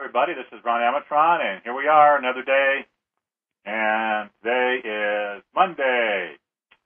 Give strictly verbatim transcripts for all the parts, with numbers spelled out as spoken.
Everybody, this is Ron Amatron, and here we are, another day, and today is Monday,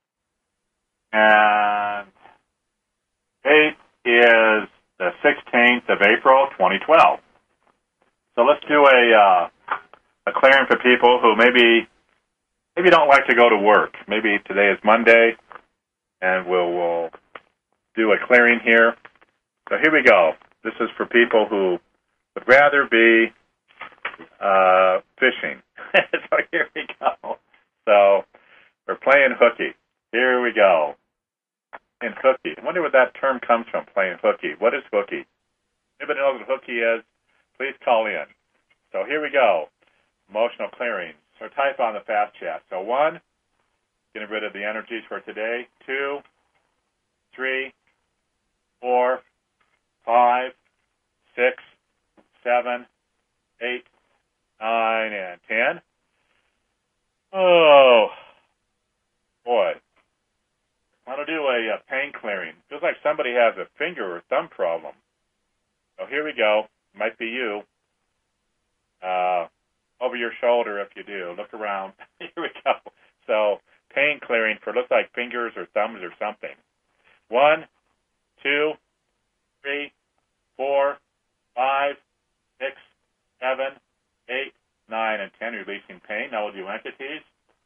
and date is the sixteenth of April, twenty twelve. So let's do a uh, a clearing for people who maybe maybe don't like to go to work. Maybe today is Monday, and we'll, we'll do a clearing here. So here we go. This is for people who would rather be uh, fishing. So here we go. So we're playing hooky. Here we go. In hooky. I wonder where that term comes from, playing hooky. What is hooky? Anybody knows what hooky is? Please call in. So here we go. Emotional clearing. So type on the fast chat. So one, getting rid of the energies for today. Two, three, four, five, six, seven, eight, nine, and ten. Oh, boy. I want to do a, a pain clearing. Feels like somebody has a finger or thumb problem. So here we go. Might be you. Uh, over your shoulder if you do. Look around. Here we go. So pain clearing for looks like fingers or thumbs or something. One, two, three, four, five, six, seven, eight, nine, and ten, releasing pain. Now we'll do entities.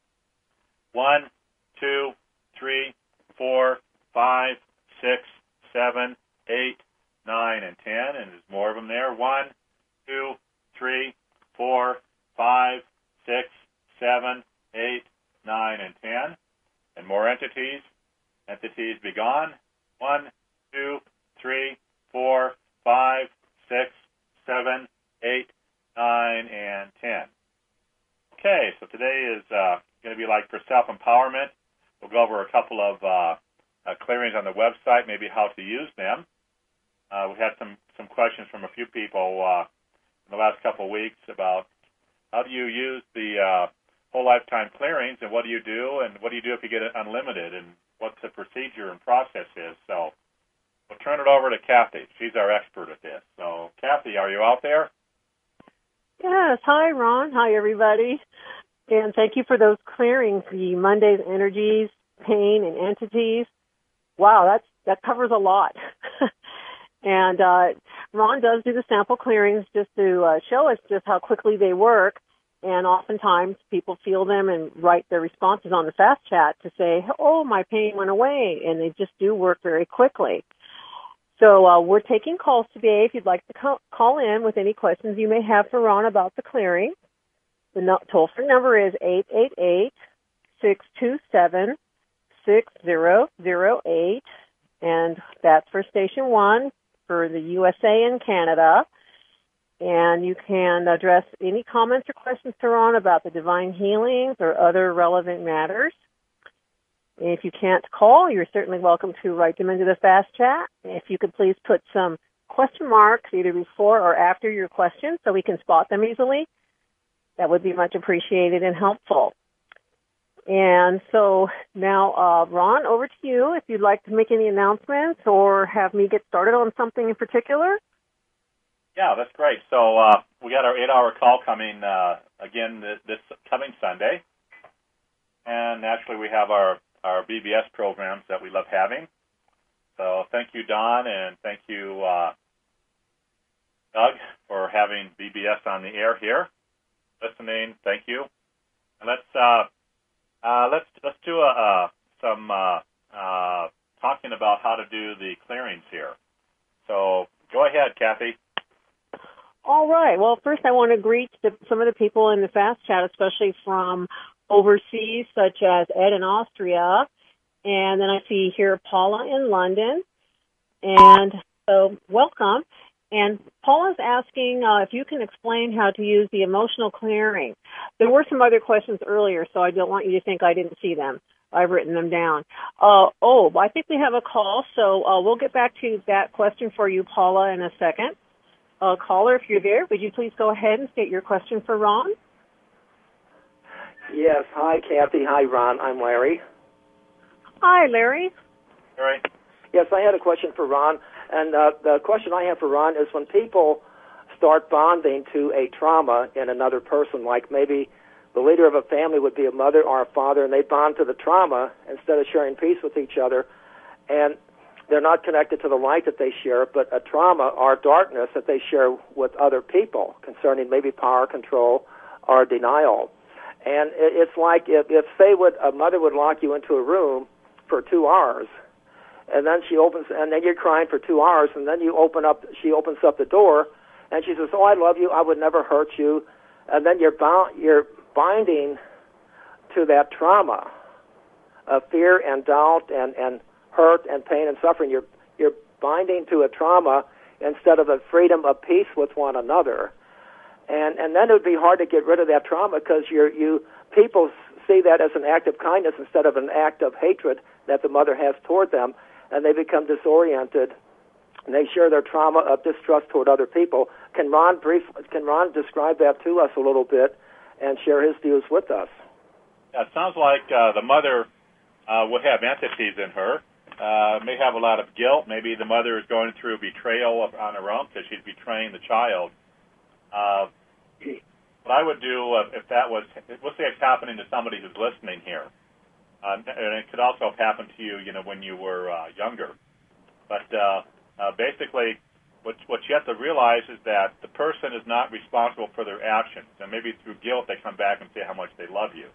One, two, three, four, five, six, seven, eight, nine, and ten, and there's more of them there. One, two, three, four, five, six, seven, eight, nine, and ten, and more entities. Entities be gone. One, two, three, four, five, six, seven, eight, nine, and ten. Okay, so today is uh, going to be like for self-empowerment. We'll go over a couple of uh, uh, clearings on the website, maybe how to use them. Uh, we had some, some questions from a few people uh, in the last couple of weeks about how do you use the uh, whole lifetime clearings, and what do you do, and what do you do if you get it unlimited, and what the procedure and process is. So we'll turn it over to Kathy. She's our expert at this. So, Kathy, are you out there? Yes. Hi, Ron. Hi, everybody. And thank you for those clearings, the Monday's energies, pain, and entities. Wow, that's that covers a lot. And uh, Ron does do the sample clearings just to uh, show us just how quickly they work. And oftentimes people feel them and write their responses on the fast chat to say, oh, my pain went away. And they just do work very quickly. So uh, we're taking calls today. If you'd like to call, call in with any questions you may have for Ron about the clearing, the no- toll-free number is eight eight eight, six two seven, six zero zero eight, and that's for Station one for the U S A and Canada. And you can address any comments or questions to Ron about the divine healings or other relevant matters. If you can't call, you're certainly welcome to write them into the fast chat. If you could please put some question marks either before or after your question so we can spot them easily, that would be much appreciated and helpful. And so now, uh, Ron, over to you if you'd like to make any announcements or have me get started on something in particular. Yeah, that's great. So uh, we got our eight-hour call coming uh, again this, this coming Sunday. And naturally we have our, our B B S programs that we love having. So thank you, Don, and thank you, uh, Doug, for having B B S on the air here. Listening, thank you. And let's uh, uh, let's let's do a, uh, some uh, uh, talking about how to do the clearings here. So go ahead, Kathy. All right. Well, first I want to greet the, some of the people in the fast chat, especially from overseas, such as Ed in Austria, and then I see here Paula in London. And so welcome. And Paula's asking uh, if you can explain how to use the emotional clearing. There were some other questions earlier, so I don't want you to think I didn't see them. I've written them down. Uh, oh, I think we have a call, so uh, we'll get back to that question for you, Paula, in a second. Uh, caller, if you're there, would you please go ahead and state your question for Ron? Yes. Hi, Kathy. Hi, Ron. I'm Larry. Hi, Larry. Larry. Yes, I had a question for Ron. And uh, the question I have for Ron is when people start bonding to a trauma in another person, like maybe the leader of a family would be a mother or a father, and they bond to the trauma instead of sharing peace with each other. And they're not connected to the light that they share, but a trauma or darkness that they share with other people concerning maybe power, control, or denial. And it's like if, if say, would, a mother would lock you into a room for two hours, and then she opens, and then you're crying for two hours, and then you open up, she opens up the door, and she says, "Oh, I love you. I would never hurt you," and then you're bound, you're binding to that trauma of fear and doubt and, and hurt and pain and suffering. You're you're binding to a trauma instead of a freedom of peace with one another, and and then it would be hard to get rid of that trauma because you're you people see that as an act of kindness instead of an act of hatred that the mother has toward them, and they become disoriented, and they share their trauma of distrust toward other people. Can Ron brief? Can Ron describe that to us a little bit and share his views with us? Yeah, it sounds like uh, the mother uh, would have entities in her. Uh, may have a lot of guilt. Maybe the mother is going through betrayal of, on her own because she's betraying the child. Uh, what I would do uh, if that was, let's say it's happening to somebody who's listening here, uh, and it could also have happened to you, you know, when you were uh, younger. But uh, uh, basically, what, what you have to realize is that the person is not responsible for their actions, and maybe through guilt they come back and say how much they love you.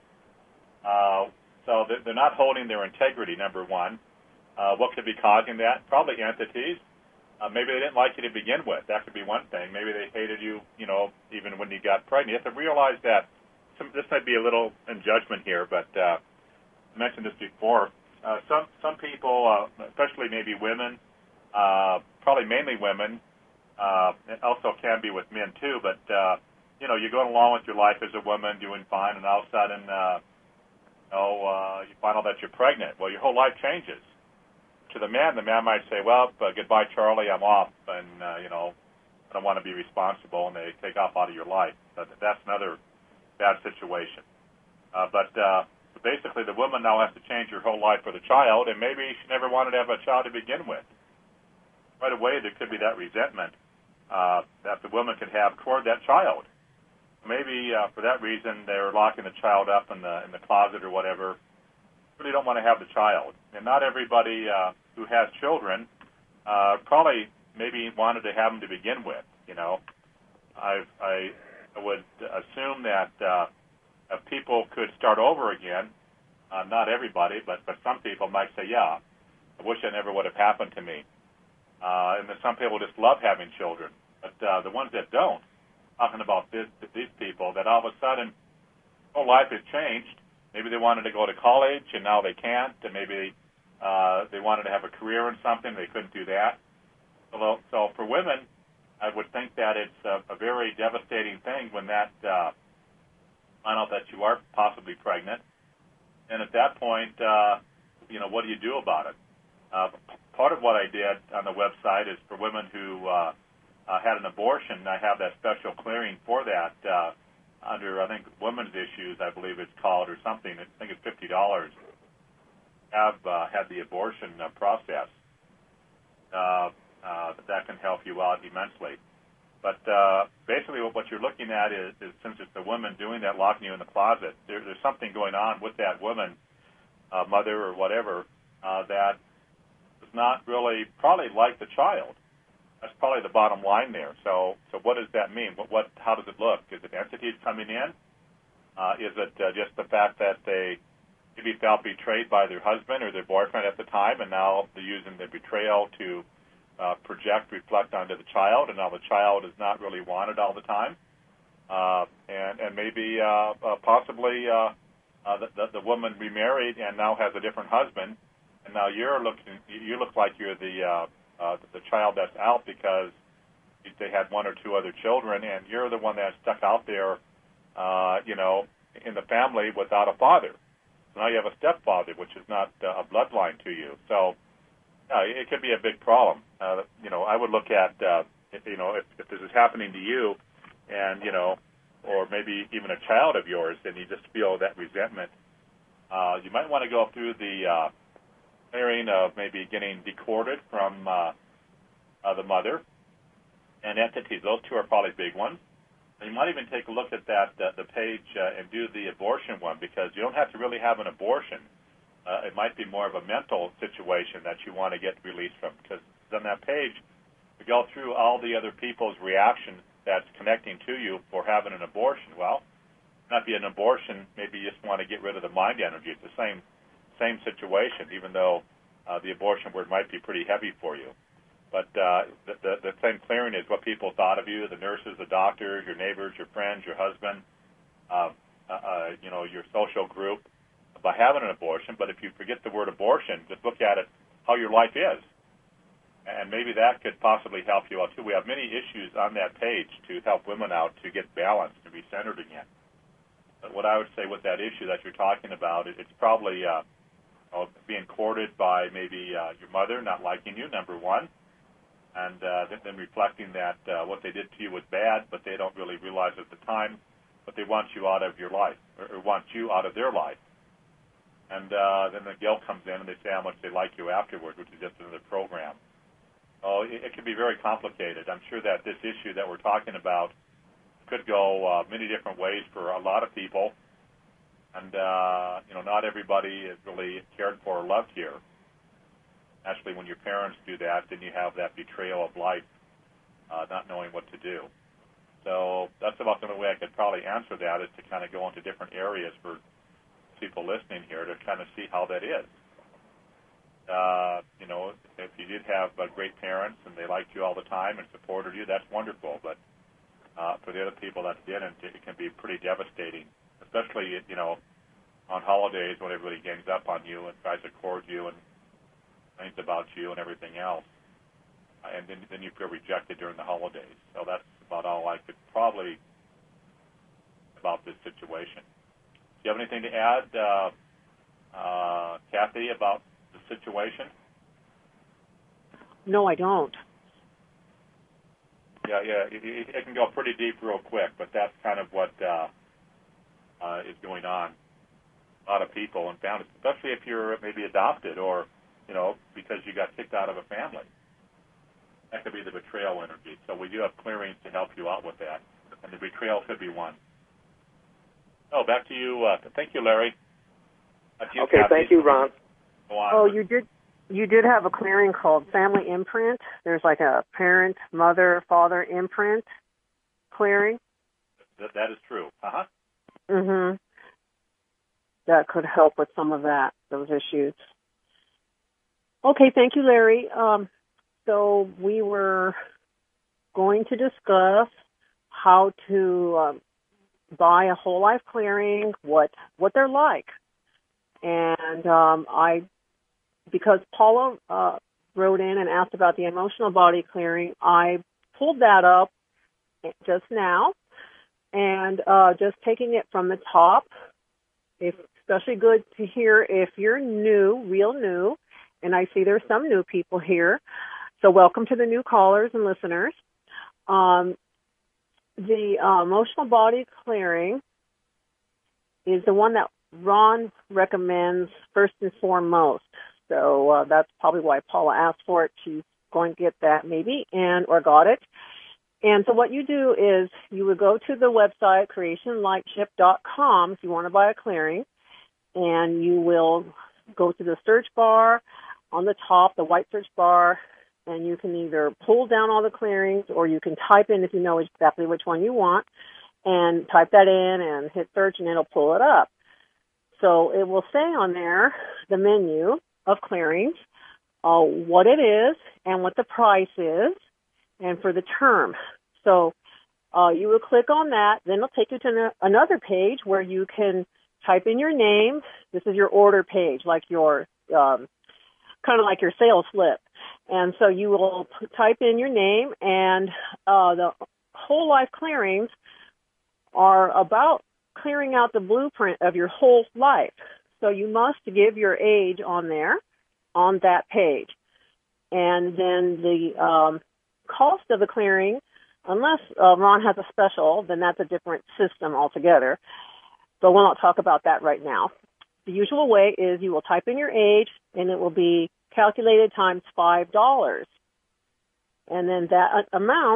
Uh, so they're not holding their integrity, number one. Uh, what could be causing that? Probably entities. Uh, maybe they didn't like you to begin with. That could be one thing. Maybe they hated you, you know, even when you got pregnant. You have to realize that some, this might be a little in judgment here, but uh, I mentioned this before. Uh, some some people, uh, especially maybe women, uh, probably mainly women, uh, it also can be with men too, but, uh, you know, you're going along with your life as a woman, doing fine, and all of a sudden, uh, you know, uh, you find out that you're pregnant. Well, your whole life changes. To the man, the man might say, "Well, uh, goodbye, Charlie, I'm off, and, uh, you know, I don't want to be responsible," and they take off out of your life. But that's another bad situation. Uh, but uh, basically, the woman now has to change her whole life for the child, and maybe she never wanted to have a child to begin with. Right away, there could be that resentment uh, that the woman could have toward that child. Maybe uh, for that reason, they're locking the child up in the in the closet or whatever. Really don't want to have the child. And not everybody uh, who has children uh, probably maybe wanted to have them to begin with. You know, I I would assume that uh, if people could start over again, uh, not everybody, but but some people might say, "Yeah, I wish that never would have happened to me." Uh, and then some people just love having children, but uh, the ones that don't, talking about this, these people, that all of a sudden, whole life has changed. Maybe they wanted to go to college, and now they can't. And maybe uh, they wanted to have a career in something. They couldn't do that. So, so for women, I would think that it's a, a very devastating thing when that uh, find out that you are possibly pregnant. And at that point, uh, you know, what do you do about it? Uh, part of what I did on the website is for women who uh, uh, had an abortion. I have that special clearing for that. Uh, under, I think, women's issues, I believe it's called, or something. I think it's fifty dollars, have uh, had the abortion uh, process. Uh, uh, that can help you out immensely. But uh, basically what, what you're looking at is, is, since it's the woman doing that, locking you in the closet, there, there's something going on with that woman, uh, mother or whatever, uh, that does not really probably like the child. That's probably the bottom line there. So, so what does that mean? What, what, how does it look? Is it entities coming in? Uh, is it uh, just the fact that they maybe felt betrayed by their husband or their boyfriend at the time, and now they're using the betrayal to uh, project, reflect onto the child, and now the child is not really wanted all the time? Uh, and, and maybe uh, uh, possibly uh, uh, the, the, the woman remarried and now has a different husband, and now you're looking, you look like you're the uh, Uh, the child that's out because they had one or two other children, and you're the one that's stuck out there, uh, you know, in the family without a father. So now you have a stepfather, which is not uh, a bloodline to you. So uh, it could be a big problem. Uh, you know, I would look at, uh, if, you know, if, if this is happening to you, and, you know, or maybe even a child of yours, and you just feel that resentment, uh, you might want to go through the uh, clearing of maybe getting decorded from uh, uh, the mother, and entities. Those two are probably big ones. And you might even take a look at that uh, the page uh, and do the abortion one, because you don't have to really have an abortion. Uh, it might be more of a mental situation that you want to get released from, because on that page, we go through all the other people's reactions that's connecting to you for having an abortion. Well, not be an abortion, maybe you just want to get rid of the mind energy. It's the same same situation, even though uh, the abortion word might be pretty heavy for you. But uh, the, the, the same clearing is what people thought of you, the nurses, the doctors, your neighbors, your friends, your husband, uh, uh, you know, your social group, by having an abortion. But if you forget the word abortion, just look at it how your life is. And maybe that could possibly help you out, too. We have many issues on that page to help women out to get balanced, to be centered again. But what I would say with that issue that you're talking about, it's probably uh, being courted by maybe uh, your mother not liking you, number one, and uh, then reflecting that uh, what they did to you was bad, but they don't really realize at the time, but they want you out of your life, or, or want you out of their life. And uh, then the guilt comes in, and they say how much they like you afterwards, which is just another program. Oh, it, it can be very complicated. I'm sure that this issue that we're talking about could go uh, many different ways for a lot of people. And, uh, you know, not everybody is really cared for or loved here. Actually, when your parents do that, then you have that betrayal of life, uh, not knowing what to do. So that's about the only way I could probably answer that, is to kind of go into different areas for people listening here to kind of see how that is. Uh, you know, if you did have uh, great parents and they liked you all the time and supported you, that's wonderful. But uh, for the other people that didn't, it can be pretty devastating, especially, you know, on holidays when everybody gangs up on you and tries to court you and thinks about you and everything else. Uh, and then, then you feel rejected during the holidays. So that's about all I could probably about this situation. Do you have anything to add, uh, uh, Kathy, about the situation? No, I don't. Yeah, yeah, it, it, it can go pretty deep real quick, but that's kind of what uh, uh, is going on. A lot of people and families, especially if you're maybe adopted or, you know, because you got kicked out of a family. That could be the betrayal energy. So we do have clearings to help you out with that, and the betrayal could be one. Oh, back to you. Uh, thank you, Larry. You, okay, Kathy. Thank you, Ron. Go on. Oh, you did. You did have a clearing called Family Imprint. There's like a parent, mother, father imprint clearing. That, that is true. Uh-huh. Mm-hmm. That could help with some of that, those issues. Okay, thank you, Larry. Um, so we were going to discuss how to um, buy a whole life clearing, what what they're like. And um, I, because Paula uh, wrote in and asked about the emotional body clearing, I pulled that up just now, and uh, just taking it from the top. It's especially good to hear if you're new, real new, and I see there's some new people here. So welcome to the new callers and listeners. Um, the uh, emotional body clearing is the one that Ron recommends first and foremost. So uh, that's probably why Paula asked for it. She's going to get that maybe, and or got it. And so what you do is you would go to the website, creation lightship dot com, if you want to buy a clearing, and you will go to the search bar on the top, the white search bar, and you can either pull down all the clearings or you can type in, if you know exactly which one you want, and type that in and hit search, and it'll pull it up. So it will say on there the menu of clearings, uh, what it is and what the price is, and for the term. So uh, you will click on that. Then it'll take you to an- another page where you can type in your name. This is your order page, like your um, kind of like your sales slip. And so you will p- type in your name, and uh, the whole life clearings are about clearing out the blueprint of your whole life. So you must give your age on there, on that page. And then the um, cost of the clearing, unless uh, Ron has a special, then that's a different system altogether. But we'll not talk about that right now. The usual way is you will type in your age, and it will be calculated times five dollars. And then that amount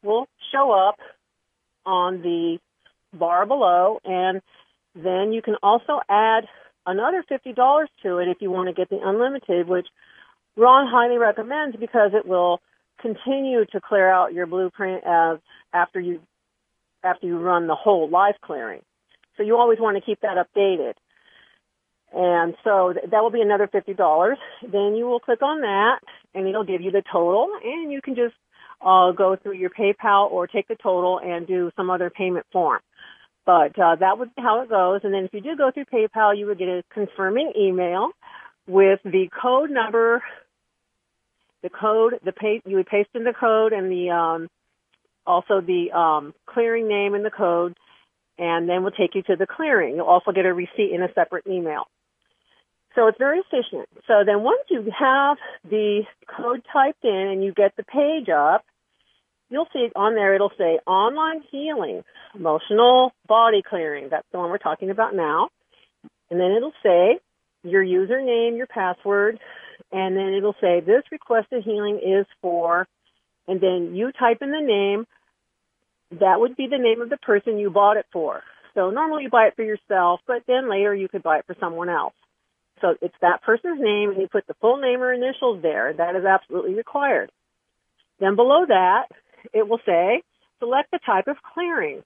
will show up on the bar below, and then you can also add another fifty dollars to it if you want to get the unlimited, which Ron highly recommends because it will continue to clear out your blueprint as after you after you run the whole life clearing. So you always want to keep that updated. And so th- that will be another fifty dollars. Then you will click on that, and it'll give you the total, and you can just uh, go through your PayPal or take the total and do some other payment form. But uh, that would be how it goes. And then if you do go through PayPal, you would get a confirming email with the code number, the code, the pay, you would paste in the code and the um, also the um, clearing name and the code, and then we'll take you to the clearing. You'll also get a receipt in a separate email. So it's very efficient. So then once you have the code typed in and you get the page up, you'll see on there, it'll say online healing, emotional body clearing. That's the one we're talking about now. And then it'll say your username, your password, and then it'll say this requested healing is for, and then you type in the name. That would be the name of the person you bought it for. So normally you buy it for yourself, but then later you could buy it for someone else. So it's that person's name, and you put the full name or initials there. That is absolutely required. Then below that, it will say, select the type of clearing.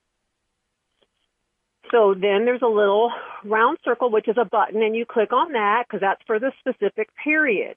So then there's a little round circle, which is a button, and you click on that because that's for the specific period.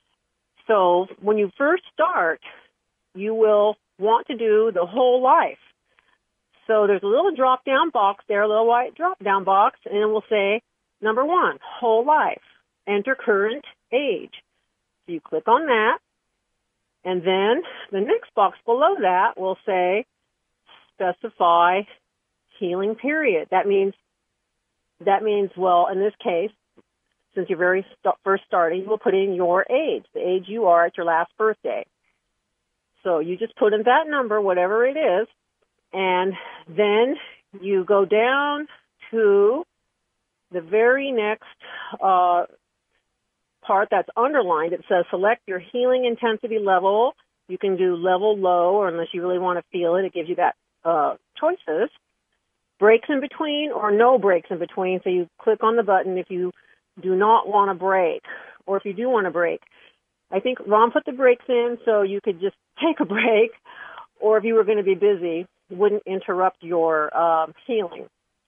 So when you first start, you will want to do the whole life. So there's a little drop-down box there, a little white drop-down box, and it will say, number one, whole life, enter current age. So you click on that, and then the next box below that will say, specify healing period. That means, that means, well, in this case, since you're very st- first starting, you will put in your age, the age you are at your last birthday. So you just put in that number, whatever it is, and then you go down to the very next uh, part that's underlined. It says select your healing intensity level. You can do level low, or unless you really want to feel it, it gives you that uh, choices. Breaks in between or no breaks in between. So you click on the button if you do not want to break, or if you do want to break. I think Ron put the breaks in so you could just take a break, or if you were going to be busy, wouldn't interrupt your um, healing.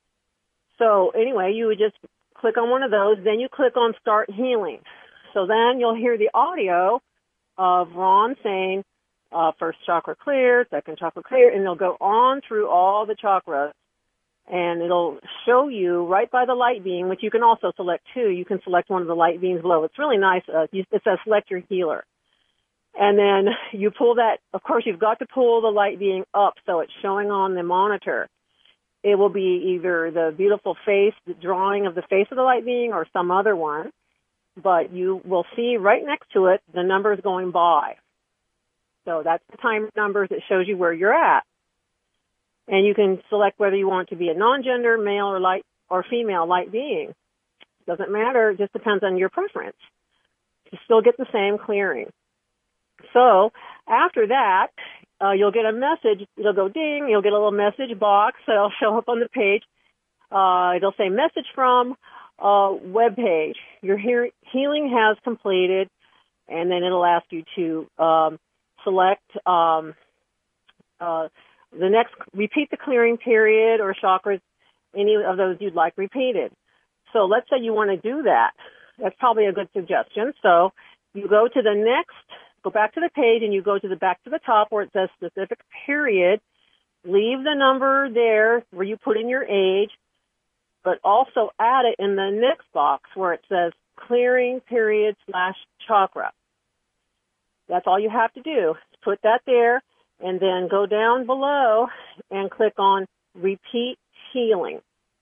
So anyway, you would just click on one of those, then you click on Start Healing. So then you'll hear the audio of Ron saying, uh, first chakra clear, second chakra clear, and it'll go on through all the chakras. And it'll show you right by the light beam, which you can also select too. You can select one of the light beams below. It's really nice. Uh, it says select your healer. And then you pull that, of course, you've got to pull the light beam up so it's showing on the monitor. It will be either the beautiful face, the drawing of the face of the light beam, or some other one. But you will see right next to it the numbers going by. So that's the time numbers. It shows you where you're at. And you can select whether you want to be a non-gender, male or light or female light being. Doesn't matter. It just depends on your preference. You still get the same clearing. So after that, uh, you'll get a message. It'll go ding. You'll get a little message box that'll show up on the page. Uh, it'll say message from uh, web page. Your he- healing has completed, and then it'll ask you to um, select um, uh, the next, repeat the clearing period or chakras, any of those you'd like repeated. So let's say you want to do that. That's probably a good suggestion. So you go to the next, go back to the page, and you go to the back to the top where it says specific period. Leave the number there where you put in your age, but also add it in the next box where it says clearing period slash chakra. That's all you have to do. Put that there. And then go down below and click on Repeat Healing.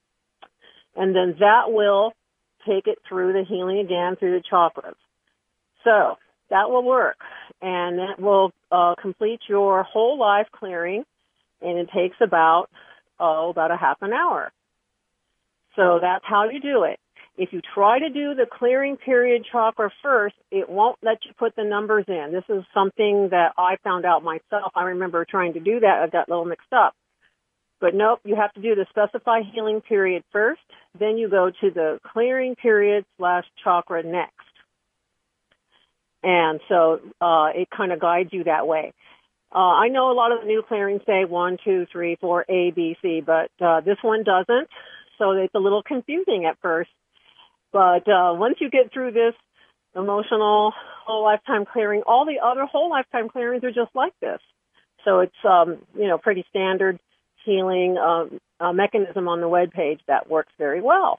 And then that will take it through the healing again through the chakras. So that will work. And that will uh, complete your whole life clearing. And it takes about, oh, about a half an hour. So that's how you do it. If you try to do the clearing period chakra first, it won't let you put the numbers in. This is something that I found out myself. I remember trying to do that. I got a little mixed up. But nope, you have to do the specify healing period first. Then you go to the clearing period slash chakra next. And so uh, it kind of guides you that way. Uh, I know a lot of the new clearings say one, two, three, four, A, B, C, but uh, this one doesn't. So it's a little confusing at first. But uh, once you get through this emotional whole lifetime clearing, all the other whole lifetime clearings are just like this. So it's, um, you know, pretty standard healing um, uh, mechanism on the web page that works very well.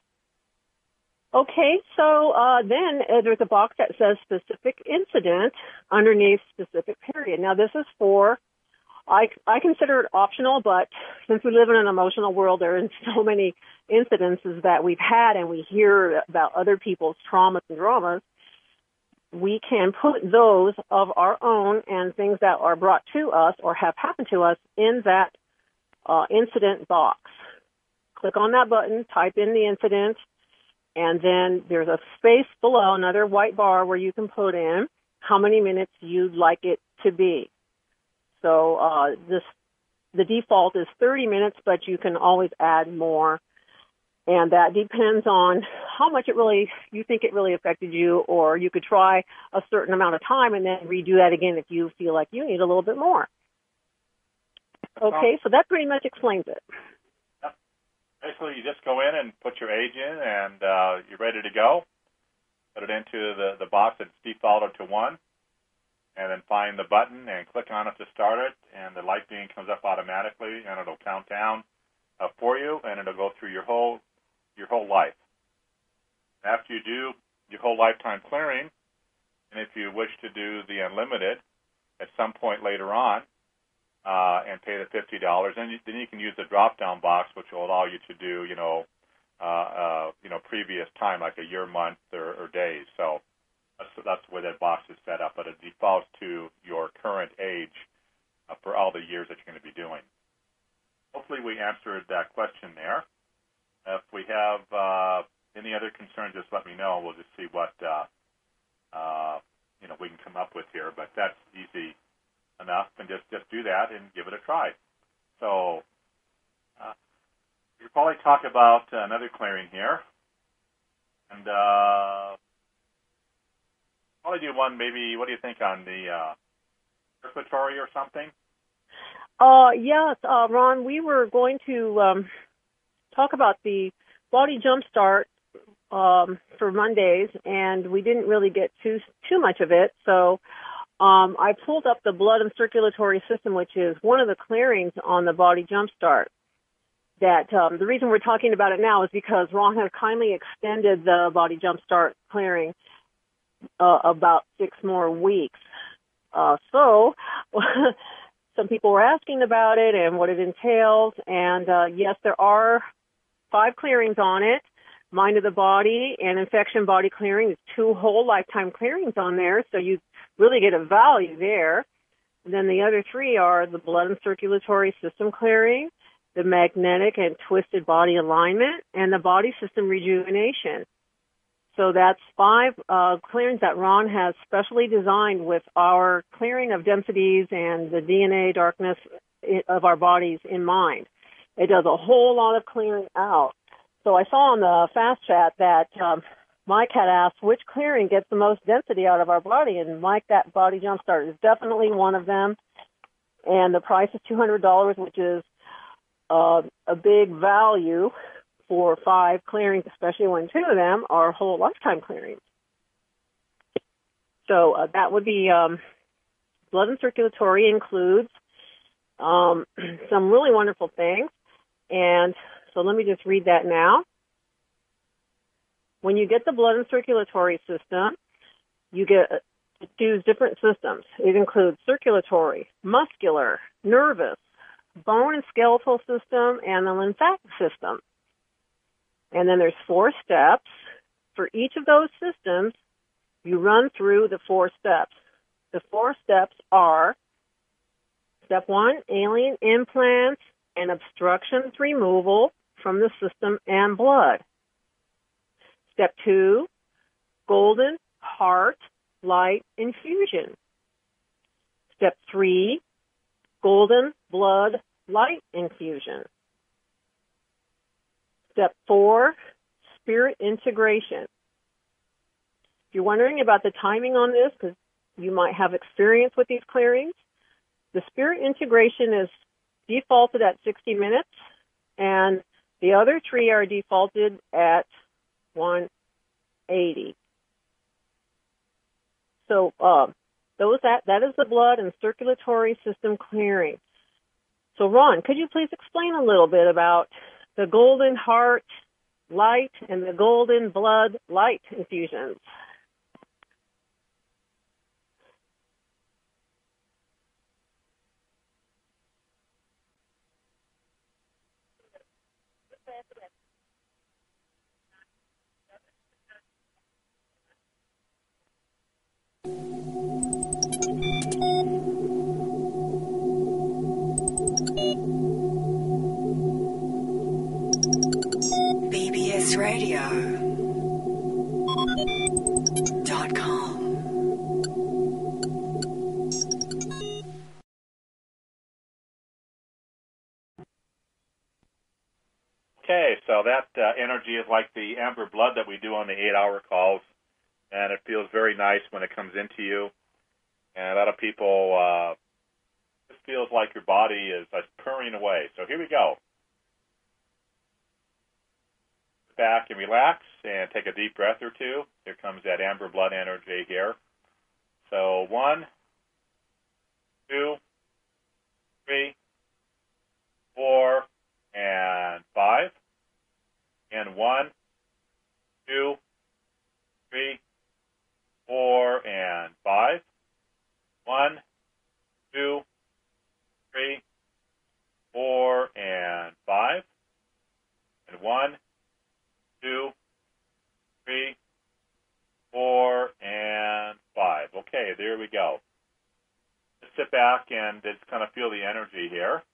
Okay, so uh, then uh, there's a box that says specific incident underneath specific period. Now this is for, I, I consider it optional, but since we live in an emotional world, there are so many incidences that we've had and we hear about other people's traumas and dramas, we can put those of our own and things that are brought to us or have happened to us in that Uh, incident box. Click on that button, type in the incident, and then there's a space below, another white bar where you can put in how many minutes you'd like it to be. So uh, this the default is thirty minutes, but you can always add more, and that depends on how much it really you think it really affected you, or you could try a certain amount of time and then redo that again if you feel like you need a little bit more. Okay, so that pretty much explains it. Yep. Basically, you just go in and put your age in, and uh, you're ready to go. Put it into the, the box that's defaulted to one, and then find the button and click on it to start it, and the light beam comes up automatically, and it'll count down uh, for you, and it'll go through your whole your whole life. After you do your whole lifetime clearing, and if you wish to do the unlimited at some point later on, Uh, and pay the fifty dollars, and you, then you can use the drop-down box, which will allow you to do, you know, uh, uh, you know, previous time, like a year, month, or, or days. So that's, that's the way that box is set up, but it defaults to your current age uh, for all the years that you're going to be doing. Hopefully we answered that question there. If we have uh, any other concerns, just let me know. We'll just see what, uh, uh, you know, we can come up with here, but that's easy enough, and just, just do that and give it a try. So uh, we'll probably talk about uh, another clearing here. And uh, probably do one maybe, what do you think on the uh, circulatory or something? Uh, yes, uh, Ron, we were going to um, talk about the Body Jumpstart um, for Mondays, and we didn't really get too, too much of it, so Um, I pulled up the blood and circulatory system, which is one of the clearings on the Body Jumpstart. That um, the reason we're talking about it now is because Ron has kindly extended the Body Jumpstart clearing uh, about six more weeks. Uh, so some people were asking about it and what it entails. And uh, yes, there are five clearings on it. Mind of the Body and Infection Body Clearing. There's two whole lifetime clearings on there, so you really get a value there. And then the other three are the Blood and Circulatory System Clearing, the Magnetic and Twisted Body Alignment, and the Body System Rejuvenation. So that's five uh, clearings that Ron has specially designed with our clearing of densities and the D N A darkness of our bodies in mind. It does a whole lot of clearing out. So I saw on the Fast Chat that um, Mike had asked which clearing gets the most density out of our body, and Mike, that Body Jumpstart is definitely one of them. And the price is two hundred dollars, which is uh, a big value for five clearings, especially when two of them are whole lifetime clearings. So uh, that would be um, blood and circulatory includes um, some really wonderful things, and so let me just read that now. When you get the blood and circulatory system, you get to choose different systems. It includes circulatory, muscular, nervous, bone and skeletal system, and the lymphatic system. And then there's four steps. For each of those systems, you run through the four steps. The four steps are step one, alien implants and obstructions removal from the system and blood. Step two, golden heart light infusion. Step three, golden blood light infusion. Step four, spirit integration. If you're wondering about the timing on this, because you might have experience with these clearings, the spirit integration is defaulted at sixty minutes, and the other three are defaulted at one eighty. So uh, those that that is the blood and circulatory system clearing. So Ron, could you please explain a little bit about the golden heart light and the golden blood light infusions? B B S radio dot com. Okay, so that uh, energy is like the amber blood that we do on the eight-hour calls, and it feels very nice when it comes into you. And a lot of people, uh, this feels like your body is uh, purring away. So here we go. Sit back and relax and take a deep breath or two. Here comes that amber blood energy here. So one, two, three, four, and five. And one, two, three, four, and five. One, two, three, four, and five. And one, two, three, four, and five. Okay, there we go. Just sit back and just kind of feel the energy here.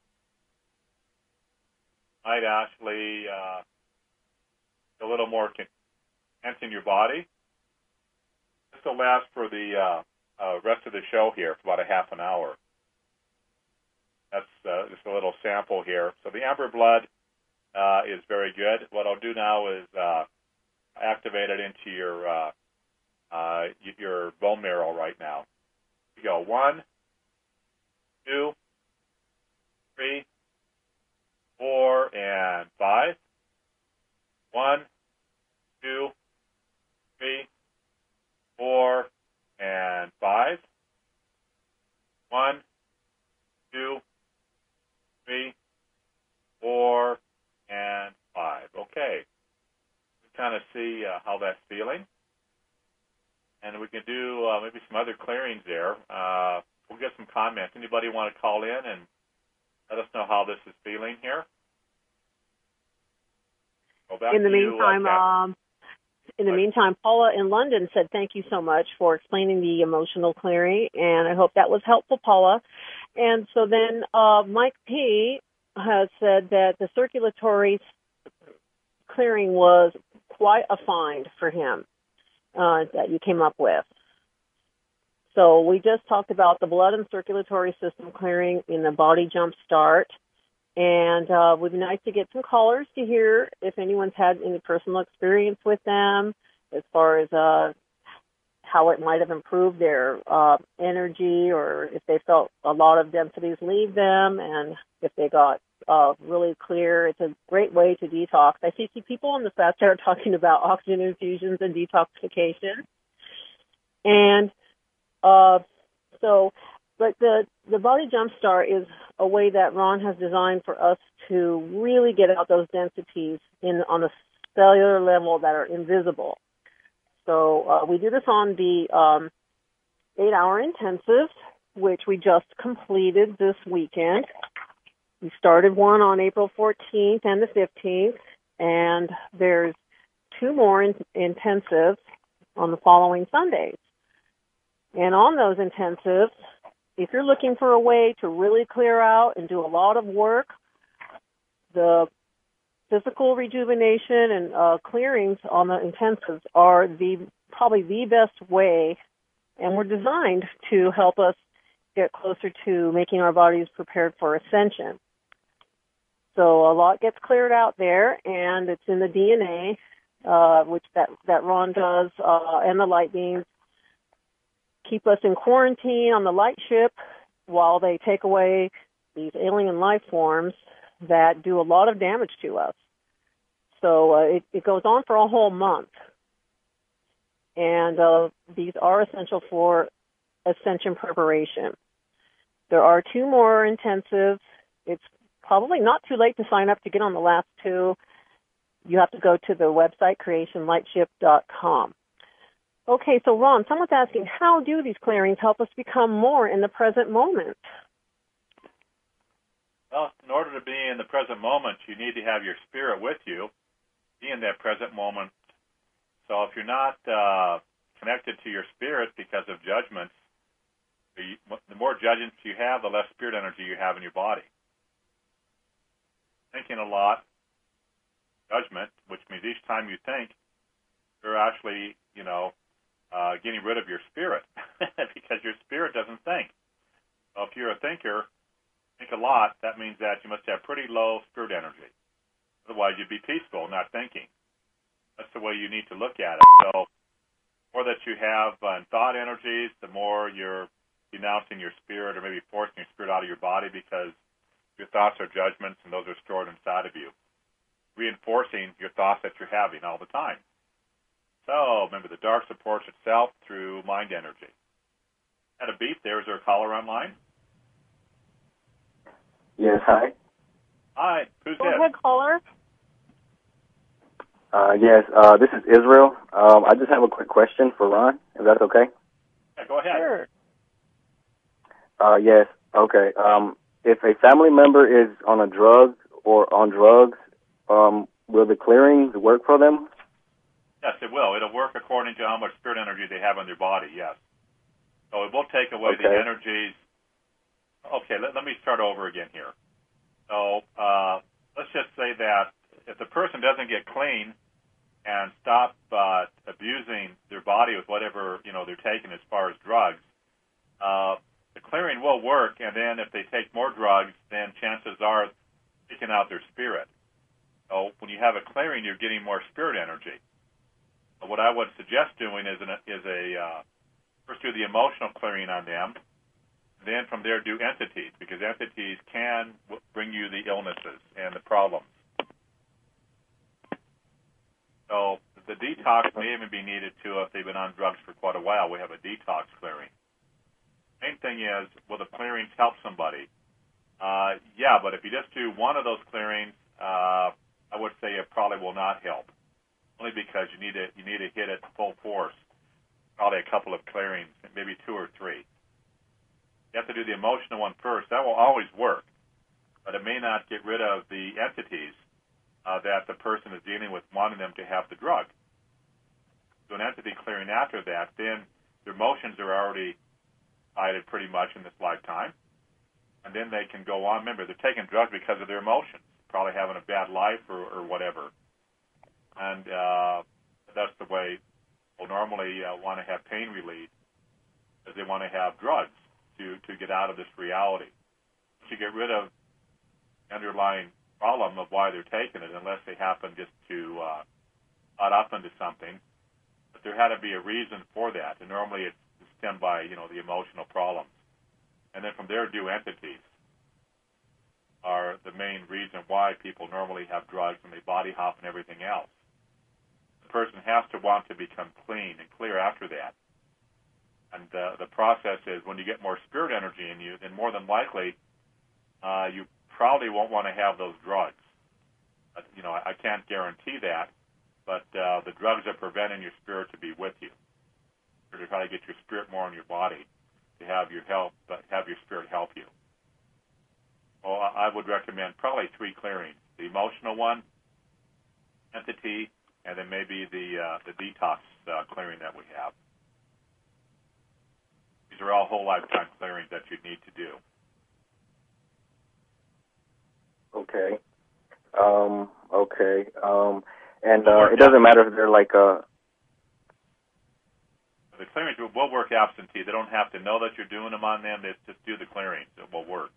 Might actually uh, a little more tense in your body. This will last for the uh, uh, rest of the show here for about a half an hour. That's uh, just a little sample here. So the amber blood uh, is very good. What I'll do now is uh, activate it into your uh, uh, your bone marrow right now. We go one, two, three, four, and five. One, two, three, four, and five. One, two, three, four, and five. Okay. We kind of see uh, how that's feeling. And we can do uh, maybe some other clearings there. Uh, we'll get some comments. Anybody want to call in and let us know how this is feeling here? In the you, meantime, uh, um, in the meantime, Paula in London said thank you so much for explaining the emotional clearing, and I hope that was helpful, Paula. And so then uh, Mike P. has said that the circulatory clearing was quite a find for him uh, that you came up with. So we just talked about the blood and circulatory system clearing in the Body Jump Start. And uh, it would be nice to get some callers to hear if anyone's had any personal experience with them as far as uh, how it might have improved their uh, energy, or if they felt a lot of densities leave them, and if they got uh, really clear. It's a great way to detox. I see people on the fast are talking about oxygen infusions and detoxification. And uh, so... But the, the Body Jumpstart is a way that Ron has designed for us to really get out those densities in on a cellular level that are invisible. So uh, we do this on the um, eight-hour intensive, which we just completed this weekend. We started one on April fourteenth and the fifteenth, and there's two more in, intensives on the following Sundays. And on those intensives, if you're looking for a way to really clear out and do a lot of work, the physical rejuvenation and uh, clearings on the intensives are the probably the best way, and were designed to help us get closer to making our bodies prepared for ascension. So a lot gets cleared out there, and it's in the D N A, uh, which that, that Ron does, uh, and the light beams keep us in quarantine on the light ship while they take away these alien life forms that do a lot of damage to us. So uh, it, it goes on for a whole month. And uh, these are essential for ascension preparation. There are two more intensives. It's probably not too late to sign up to get on the last two. You have to go to the website, creation lightship dot com. Okay, so Ron, someone's asking, how do these clearings help us become more in the present moment? Well, in order to be in the present moment, you need to have your spirit with you, be in that present moment. So if you're not uh, connected to your spirit because of judgments, the, the more judgments you have, the less spirit energy you have in your body. Thinking a lot, judgment, which means each time you think, you're actually, you know, uh, getting rid of your spirit because your spirit doesn't think. So if you're a thinker, think a lot, that means that you must have pretty low spirit energy. Otherwise, you'd be peaceful, not thinking. That's the way you need to look at it. So the more that you have uh, in thought energies, the more you're denouncing your spirit or maybe forcing your spirit out of your body because your thoughts are judgments and those are stored inside of you, reinforcing your thoughts that you're having all the time. So remember, the dark supports itself through mind energy. At a beat there, is there a caller online? Yes, hi. Hi, who's Go this? ahead, caller. Uh, yes, uh, this is Israel. Um, I just have a quick question for Ron, if that's okay. Yeah, go ahead. Sure. Uh, yes, okay. Um, if a family member is on a drug or on drugs, um, will the clearings work for them? Yes, it will. It'll work according to how much spirit energy they have in their body, yes. So it will take away Okay. the energies. Okay, let, let me start over again here. So uh, let's just say that if the person doesn't get clean and stop uh, abusing their body with whatever, you know, they're taking as far as drugs, uh, the clearing will work, and then if they take more drugs, then chances are taking out their spirit. So when you have a clearing, you're getting more spirit energy. But what I would suggest doing is, an, is a uh, first do the emotional clearing on them, then from there do entities, because entities can w- bring you the illnesses and the problems. So the detox may even be needed, too, if they've been on drugs for quite a while. We have a detox clearing. Main thing is, will the clearings help somebody? Uh, yeah, but if you just do one of those clearings, uh, I would say it probably will not help, only because you need to you need to hit it full force, probably a couple of clearings, maybe two or three. You have to do the emotional one first. That will always work, but it may not get rid of the entities uh, that the person is dealing with wanting them to have the drug. So an entity clearing after that, then their emotions are already decided pretty much in this lifetime, and then they can go on. Remember, they're taking drugs because of their emotions, probably having a bad life or, or whatever. And uh, that's the way people normally uh, want to have pain relief, because they want to have drugs to, to get out of this reality. To get rid of the underlying problem of why they're taking it, unless they happen just to uh, caught up into something. But there had to be a reason for that, and normally it's stemmed by, you know, the emotional problems. And then from there, do entities are the main reason why people normally have drugs and they body hop and everything else. The person has to want to become clean and clear after that. And uh, the process is, when you get more spirit energy in you, then more than likely uh, you probably won't want to have those drugs. Uh, you know, I, I can't guarantee that, but uh, the drugs are preventing your spirit to be with you, or to try to get your spirit more in your body, to have your help, but have your spirit help you. Well, I would recommend probably three clearings: the emotional one, entity, and then maybe the uh, the detox uh, clearing that we have. These are all whole lifetime clearings that you need to do. Okay. Um, okay. Um, and uh, it doesn't matter if they're like uh The clearings will work absentee. They don't have to know that you're doing them on them. They just do the clearings. It will work.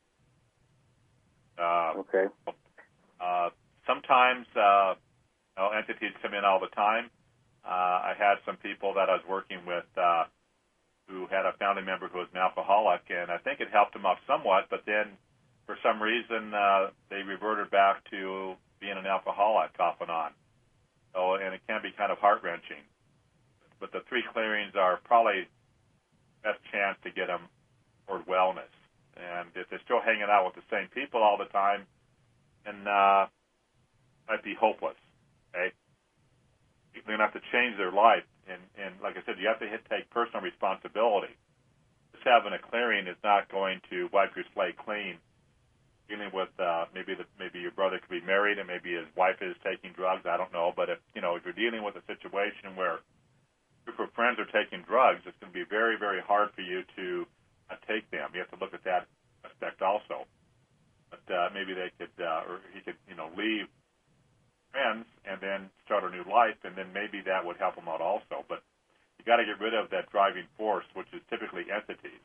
Uh, okay. Uh, sometimes uh, you know, entities come in all the time. Uh, I had some people that I was working with uh, who had a family member who was an alcoholic, and I think it helped them out somewhat, but then for some reason uh, they reverted back to being an alcoholic off and on. So, and it can be kind of heart-wrenching. But the three clearings are probably the best chance to get them toward wellness. And if they're still hanging out with the same people all the time, then uh, might be hopeless. Okay, you're going to have to change their life, and, and like I said, you have to hit, take personal responsibility. Just having a clearing is not going to wipe your slate clean. Dealing with uh, maybe the, maybe your brother could be married and maybe his wife is taking drugs. I don't know, but if you know if you're dealing with a situation where a group of friends are taking drugs, it's going to be very, very hard for you to uh, take them. You have to look at that aspect also. But uh, maybe they could, uh, or he could, you know, leave friends and then start a new life, and then maybe that would help him out also. But you got to get rid of that driving force, which is typically entities.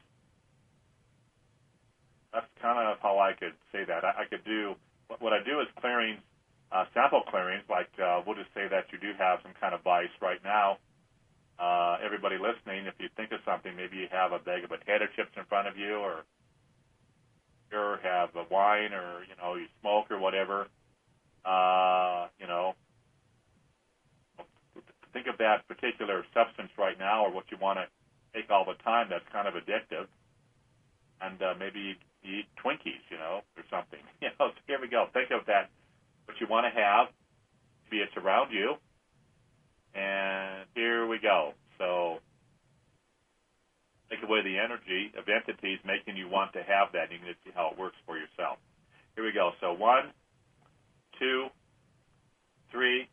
That's kind of how I could say that. I, I could do what, what I do is clearings, uh, sample clearings. Like uh, we'll just say that you do have some kind of vice right now. Uh, everybody listening, if you think of something, maybe you have a bag of potato chips in front of you, or or have a wine, or you know you smoke or whatever. Uh, you know, think of that particular substance right now, or what you want to take all the time. That's kind of addictive, and uh, maybe you eat Twinkies, you know, or something. You know, so here we go. Think of that, what you want to have. Maybe it's around you, and here we go. So take away the energy of entities making you want to have that, and you can see how it works for yourself. Here we go. So one, two, three,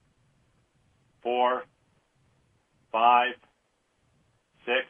four, five, six,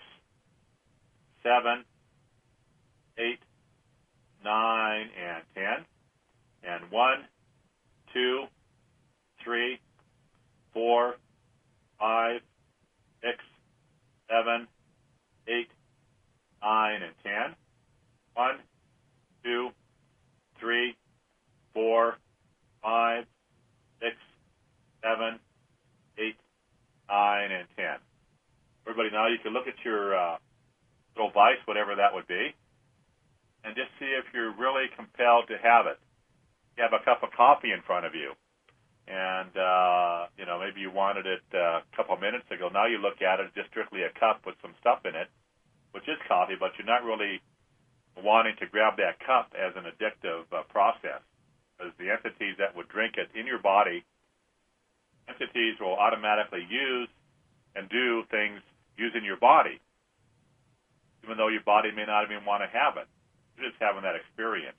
seven, eight, nine, and ten. And one, two, three, four, five, six, seven, eight, nine, and ten. One, two, three, four, five, six, seven, eight, nine, and ten. Everybody, now you can look at your uh, little vice, whatever that would be, and just see if you're really compelled to have it. You have a cup of coffee in front of you, and uh, you know maybe you wanted it uh, a couple of minutes ago. Now you look at it, it's just strictly a cup with some stuff in it, which is coffee, but you're not really wanting to grab that cup as an addictive uh, process. Because the entities that would drink it in your body, entities will automatically use and do things using your body, even though your body may not even want to have it. You're just having that experience.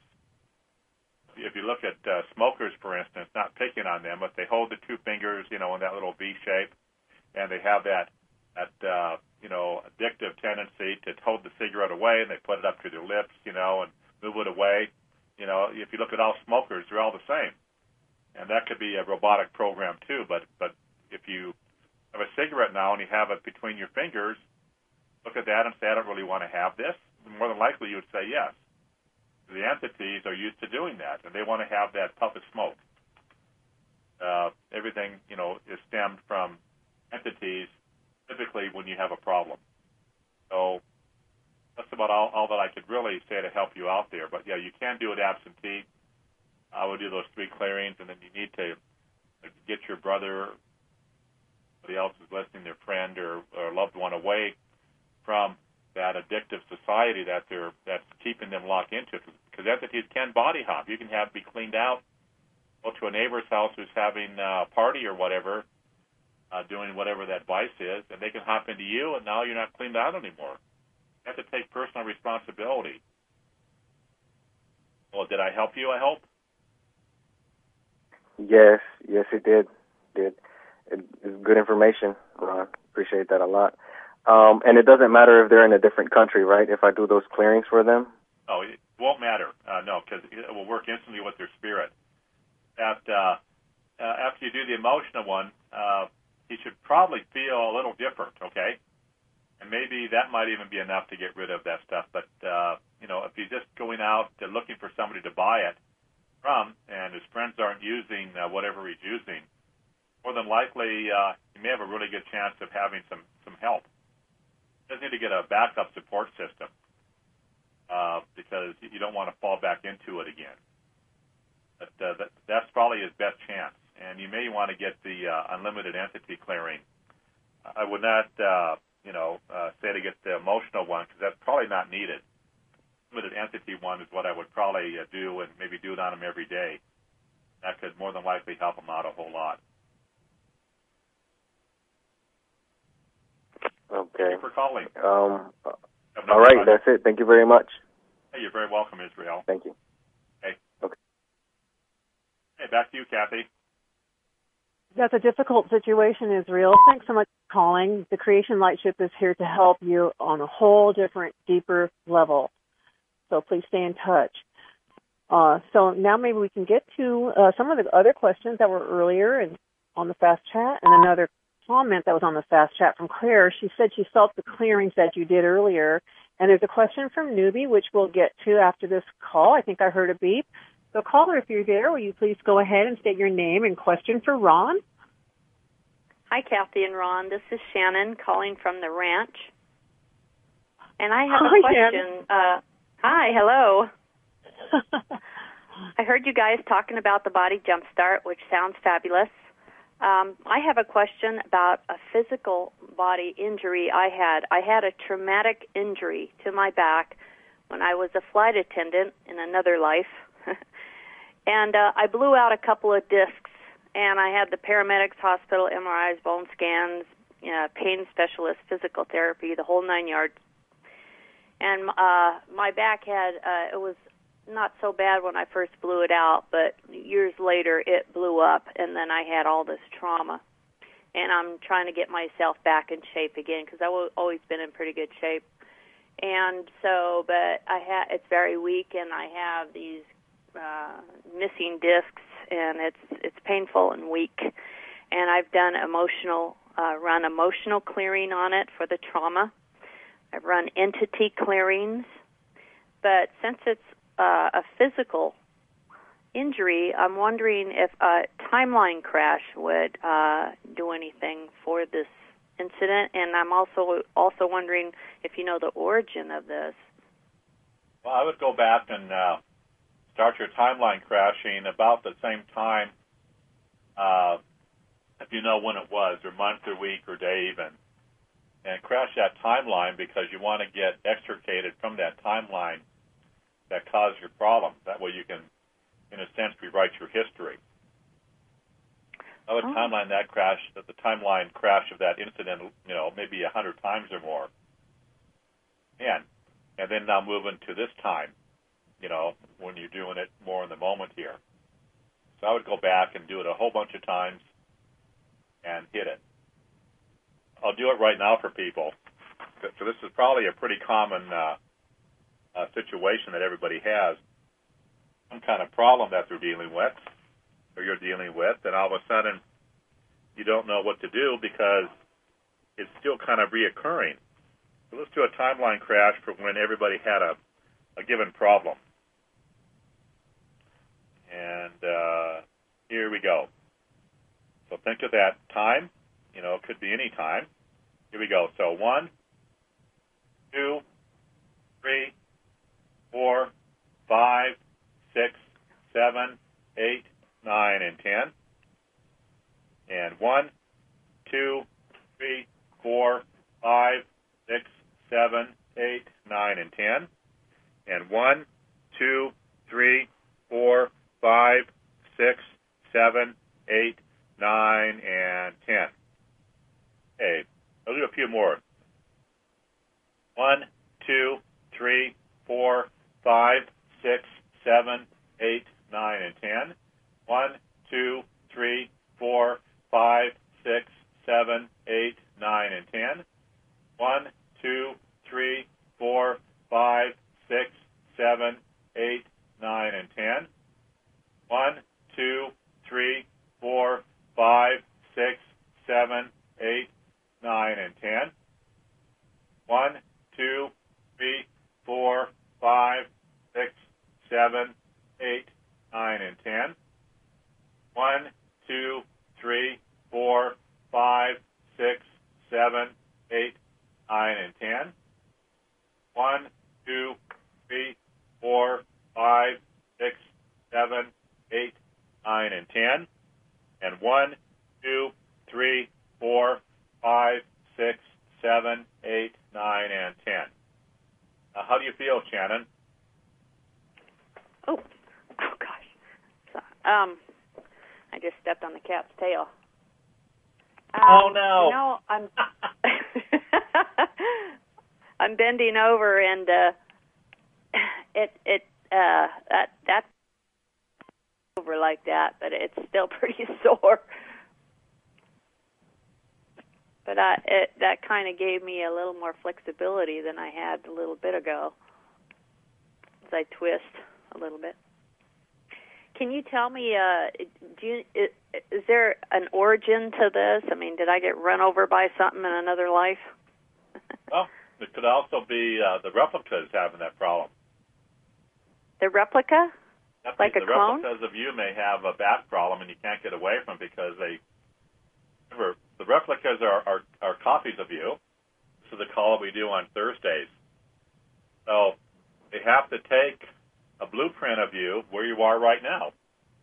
If you look at uh, smokers, for instance, not picking on them, but they hold the two fingers, you know, in that little V shape, and they have that, that uh, you know, addictive tendency to hold the cigarette away, and they put it up to their lips, you know, and move it away. You know, if you look at all smokers, they're all the same. And that could be a robotic program, too. But but if you have a cigarette now and you have it between your fingers, look at that and say, I don't really want to have this. More than likely, you would say yes. The entities are used to doing that, and they want to have that puff of smoke. Uh, everything, you know, is stemmed from entities, typically when you have a problem. So that's about all, all that I could really say to help you out there. But, yeah, you can do it absentee. I would do those three clearings, and then you need to get your brother, somebody else who's listening, their friend or, or loved one away from that addictive society that they're that's keeping them locked into. Because entities can body hop. You can have be cleaned out, go to a neighbor's house who's having a party or whatever, uh, doing whatever that vice is, and they can hop into you, and now you're not cleaned out anymore. You have to take personal responsibility. Well, did I help you, I hope? Yes, yes, it did. Did it, it's good information. I uh, appreciate that a lot. Um, and it doesn't matter if they're in a different country, right? If I do those clearings for them. Oh, it won't matter. Uh, no, because it will work instantly with their spirit. That uh, uh, after you do the emotional one, uh, he should probably feel a little different, okay? And maybe that might even be enough to get rid of that stuff. But, uh, you know, if he's just going out uh, looking for somebody to buy it from and his friends aren't using uh, whatever he's using, more than likely uh, he may have a really good chance of having some, some help. He does need to get a backup support system uh, because you don't want to fall back into it again. But uh, that, that's probably his best chance. And you may want to get the uh, unlimited entity clearing. I would not, uh, you know, uh, say to get the emotional one because that's probably not needed. Limited entity one is what I would probably uh, do and maybe do it on him every day. That could more than likely help him out a whole lot. Okay. Thank you for calling. Um, No all right, problem. that's it. Thank you very much. Hey, you're very welcome, Israel. Thank you. Hey. Okay. Hey, back to you, Kathy. That's a difficult situation, Israel. Thanks so much for calling. The Creation Lightship is here to help you on a whole different, deeper level. So please stay in touch. Uh, so now maybe we can get to uh, some of the other questions that were earlier and on the fast chat, and another comment that was on the fast chat from Claire. She said she felt the clearings that you did earlier. And there's a question from Newbie, which we'll get to after this call. I think I heard a beep. So caller, if you're there, will you please go ahead and state your name and question for Ron? Hi, Kathy and Ron. This is Shannon calling from the ranch. And I have Hi, a question. Uh, hi, hello. I heard you guys talking about the Body Jumpstart, which sounds fabulous. Um, I have a question about a physical body injury I had. I had a traumatic injury to my back when I was a flight attendant in another life. And uh, I blew out a couple of discs, and I had the paramedics, hospital, M R Is, bone scans, you know, pain specialist, physical therapy, the whole nine yards. And uh, my back had, uh, it was not so bad when I first blew it out, but years later it blew up, and then I had all this trauma. And I'm trying to get myself back in shape again because I've always been in pretty good shape. And so, but I ha- it's very weak, and I have these uh, missing discs, and it's it's painful and weak. And I've done emotional, uh, run emotional clearing on it for the trauma. I've run entity clearings, but since it's uh, a physical injury, I'm wondering if a timeline crash would uh, do anything for this incident, and I'm also also wondering if you know the origin of this. Well, I would go back and uh, start your timeline crashing about the same time, uh, if you know when it was, or month or week or day even, and crash that timeline because you want to get extricated from that timeline that caused your problem. That way you can, in a sense, rewrite your history. I would oh. timeline that crash, that the timeline crash of that incident, you know, maybe a hundred times or more. And, and then now move into this time, you know, when you're doing it more in the moment here. So I would go back and do it a whole bunch of times and hit it. I'll do it right now for people. So this is probably a pretty common uh, uh, situation that everybody has. Some kind of problem that they're dealing with, or you're dealing with, and all of a sudden you don't know what to do because it's still kind of reoccurring. So let's do a timeline crash for when everybody had a, a given problem. And uh, here we go. So think of that time. You know, it could be any time. Here we go. So one, two, three, four, five, six, seven, eight, nine, and ten. And one, two, three, four, five, six, seven, eight, nine, and ten. And one, two, three, four, five, six, seven, eight, nine, and ten. Okay, I'll do a few more. One, two, three, four, five, six, seven, eight, nine, and ten. One, two, three, four, five, six, seven, eight, nine, and ten. One, two, three, four, five, six, seven, eight, nine, and ten. One, two, three, four, five, six, seven, eight, nine, and ten. One, two, three, four, five, six, seven, eight, nine, and ten. One, two, three, four, five, six, seven, eight, nine, and ten. One, two, three, four, five, six, seven, eight, nine, and ten. And one, two, three, four, five, six, seven, eight, nine, and ten. Uh, how do you feel, Shannon? Oh, oh gosh. So, um, I just stepped on the cat's tail. Um, oh no! You know, I'm I'm bending over, and uh, it it uh, that that over like that, but it's still pretty sore. But I, it, that kind of gave me a little more flexibility than I had a little bit ago, as I twist a little bit. Can you tell me, uh, do you, is, is there an origin to this? I mean, did I get run over by something in another life? Well, it could also be uh, the replicas having that problem. The replica? That Like means a the clone? replicas of you may have a back problem and you can't get away from it because they, remember, the replicas are, are, are copies of you. This is the call that we do on Thursdays. So they have to take a blueprint of you where you are right now.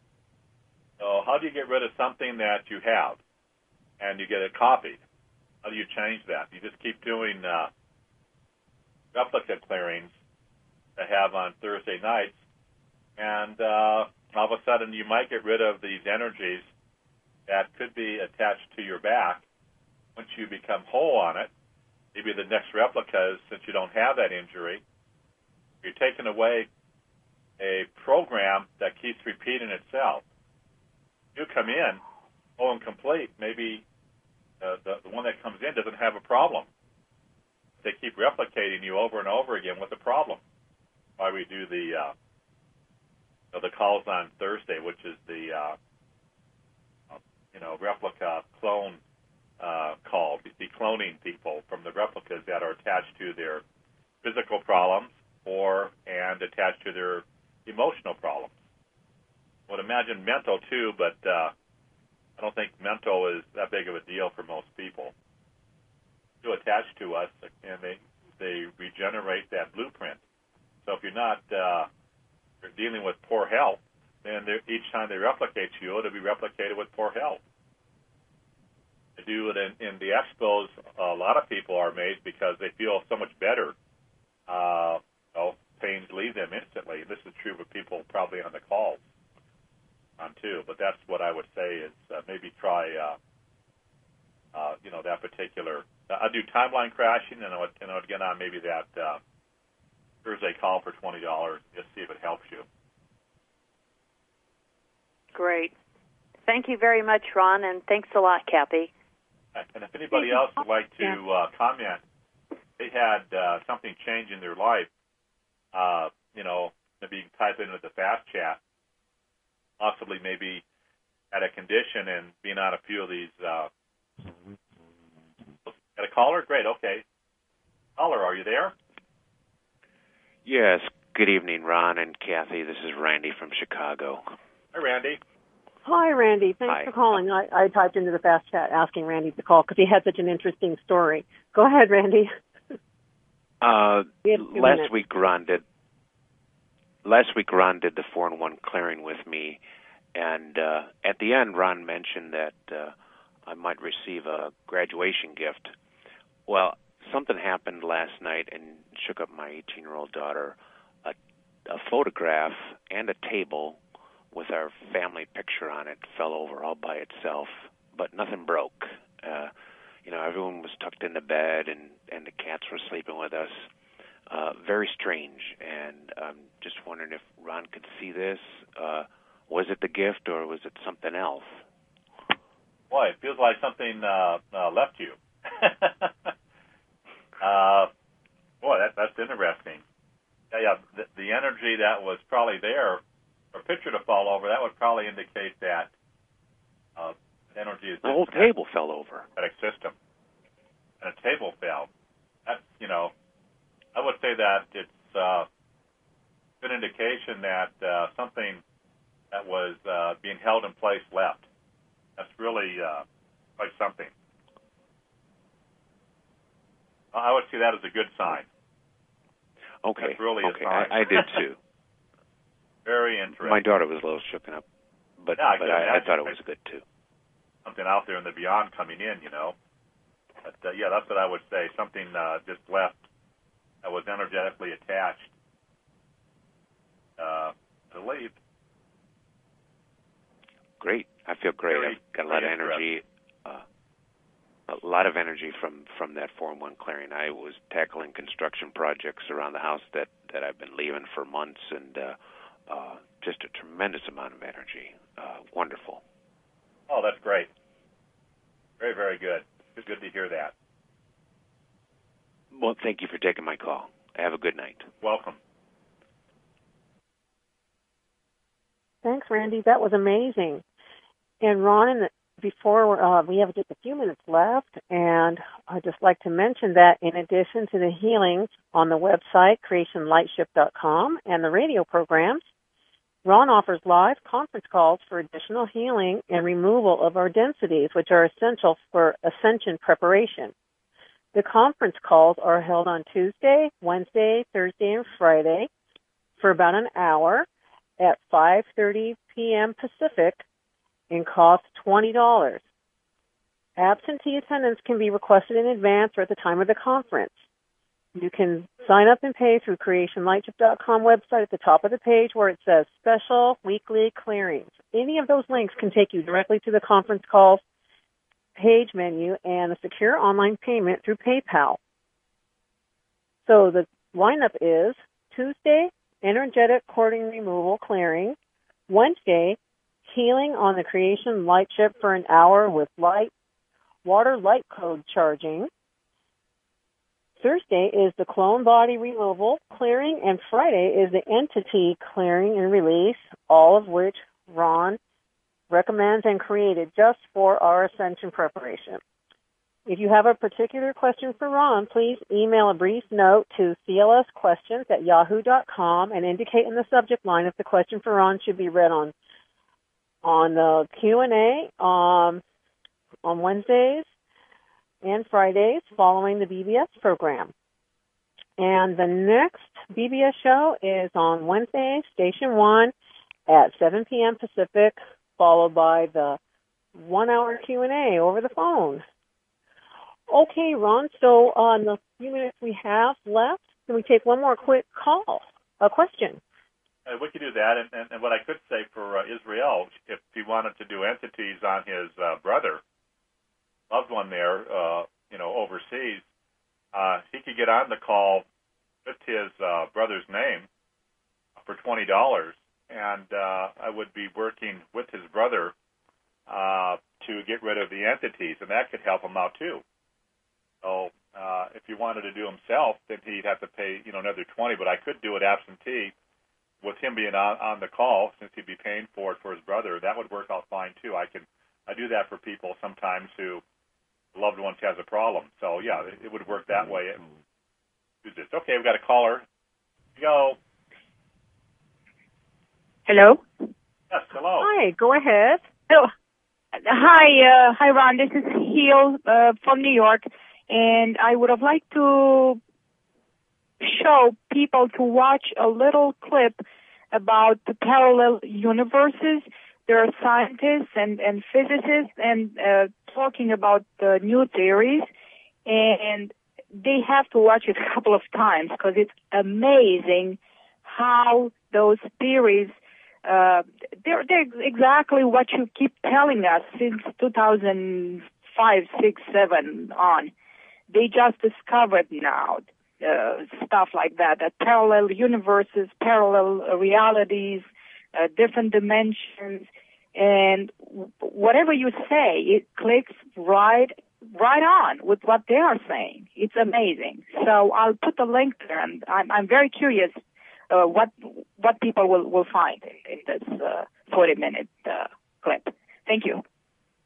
So how do you get rid of something that you have and you get it copied? How do you change that? You just keep doing uh, replica clearings that have on Thursday nights, and uh, all of a sudden you might get rid of these energies that could be attached to your back. Once you become whole on it, maybe the next replicas, since you don't have that injury, you're taking away a program that keeps repeating itself. You come in whole and complete, maybe uh, the, the one that comes in doesn't have a problem. They keep replicating you over and over again with a problem. Why we do the uh, you know, the calls on Thursday, which is the uh, uh, you know replica clone uh, call, decloning people from the replicas that are attached to their physical problems or and attached to their emotional problems. I would imagine mental too, but uh, I don't think mental is that big of a deal for most people. They attach to us, and they they regenerate that blueprint. So if you're not uh, you're dealing with poor health, then each time they replicate you, it'll be replicated with poor health. They do it in, in the expos. A lot of people are amazed because they feel so much better. Uh, well, pains leave them instantly. This is true for people probably on the calls on too. But that's what I would say is uh, maybe try, uh, uh, you know, that particular. Uh, I do timeline crashing, and I would, and I would get on maybe that uh, Thursday call for twenty dollars. Just see if it helps you. Great. Thank you very much, Ron, and thanks a lot, Kathy. And if anybody else would like to uh, comment, they had uh, something change in their life, uh, you know, maybe you can type it into the fast chat, possibly maybe had a condition and being on a few of these. Uh, got a caller? Great, okay. Caller, are you there? Yes. Good evening, Ron and Kathy. This is Randy from Chicago. Hi, Randy. Hi, Randy. Thanks Hi. for calling. I, I typed into the fast chat asking Randy to call because he had such an interesting story. Go ahead, Randy. Uh, We have two last minutes. week, Ron did. Last week, Ron did the four in one clearing with me, and uh, at the end, Ron mentioned that uh, I might receive a graduation gift. Well, something happened last night and shook up my eighteen-year-old daughter. A, a photograph and a table with our family picture on it fell over all by itself, but nothing broke. Uh, you know, everyone was tucked into bed, and, and the cats were sleeping with us. Uh, very strange, and I'm just wondering if Ron could see this. Uh, was it the gift, or was it something else? Boy, it feels like something uh, uh, left you. uh, boy, that, that's interesting. Yeah, yeah the, the energy that was probably there, for a picture to fall over, that would probably indicate that Uh, energy is the whole table fell over. System. And a table fell. That, you know, I would say that it's uh, an indication that uh, something that was uh, being held in place left. That's really uh, quite something. I would see that as a good sign. Okay. That's really okay. a sign. I, I did too. Very interesting. My daughter was a little shooken up, but, yeah, I, but I, I thought it was good too. Something out there in the beyond coming in, you know. But, uh, yeah, that's what I would say. Something uh, just left that was energetically attached uh, to leave. Great. I feel great. Very, I've got a lot of energy. Uh, a lot of energy from, from that four in one clearing. I was tackling construction projects around the house that, that I've been leaving for months, and uh, uh, just a tremendous amount of energy. Uh, wonderful. Oh, that's great. Very, very good. It's good to hear that. Well, thank you for taking my call. Have a good night. Welcome. Thanks, Randy. That was amazing. And Ron, in the, before uh, we have just a few minutes left, and I'd just like to mention that in addition to the healings on the website, creation lightship dot com, and the radio programs, Ron offers live conference calls for additional healing and removal of our densities, which are essential for ascension preparation. The conference calls are held on Tuesday, Wednesday, Thursday, and Friday for about an hour at five thirty p.m. Pacific and cost twenty dollars. Absentee attendance can be requested in advance or at the time of the conference. You can sign up and pay through creation lightship dot com website at the top of the page where it says Special Weekly Clearings. Any of those links can take you directly to the conference calls page menu and a secure online payment through PayPal. So the lineup is Tuesday, Energetic Cording Removal Clearing. Wednesday, Healing on the Creation Lightship for an hour with light, water light code charging. Thursday is the Clone Body Removal Clearing, and Friday is the Entity Clearing and Release, all of which Ron recommends and created just for our ascension preparation. If you have a particular question for Ron, please email a brief note to c l s questions at yahoo dot com and indicate in the subject line if the question for Ron should be read on on the Q and A um, on Wednesdays and Fridays following the B B S program. And the next B B S show is on Wednesday, Station one at seven p.m. Pacific, followed by the one-hour Q and A over the phone. Okay, Ron, so on the few minutes we have left, can we take one more quick call, a question? Uh, we could do that, and, and, and what I could say for uh, Israel, if he wanted to do entities on his uh, brother, loved one there, uh, you know, overseas, uh, he could get on the call with his uh, brother's name for twenty dollars, and uh, I would be working with his brother uh, to get rid of the entities, and that could help him out too. So uh, if he wanted to do himself, then he'd have to pay, you know, another twenty. But I could do it absentee with him being on, on the call, since he'd be paying for it for his brother. That would work out fine too. I can I do that for people sometimes who loved ones has a problem. So yeah, it, it would work that way. Do this. Okay, we've got a caller. Go. Hello. Yes. Hello. Hi. Go ahead. Hello. Hi. Uh, hi, Ron. This is Heel uh, from New York. And I would have liked to show people to watch a little clip about the parallel universes. There are scientists and, and physicists and uh, talking about the new theories, and they have to watch it a couple of times because it's amazing how those theories, uh, they're, they're exactly what you keep telling us since two thousand five, six, seven on. They just discovered now uh, stuff like that, that parallel universes, parallel realities, uh, different dimensions, and w- whatever you say, it clicks right right on with what they are saying. It's amazing. So I'll put the link there, and I'm, I'm very curious uh, what what people will, will find in, in this uh, forty-minute uh, clip. Thank you.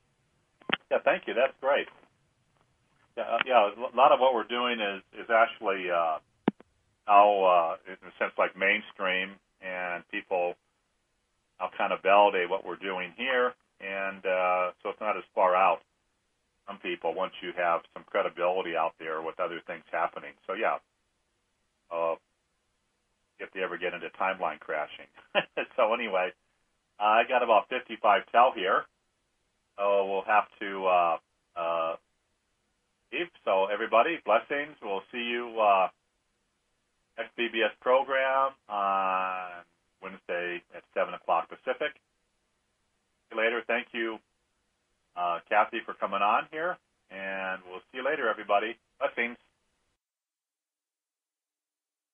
Yeah, thank you. That's great. Yeah, uh, yeah. A lot of what we're doing is is actually uh, now, uh, in a sense, like mainstream, and people now kind of validate what we're doing here, and uh, so it's not as far out from people once you have some credibility out there with other things happening. So yeah, uh, if they ever get into timeline crashing. So anyway, uh, I got about fifty-five tel here. So we'll have to uh, uh, leave. So everybody, blessings. We'll see you uh, next B B S program on Wednesday at seven o'clock Pacific. See you later. Thank you, uh, Kathy, for coming on here. And we'll see you later, everybody. Blessings.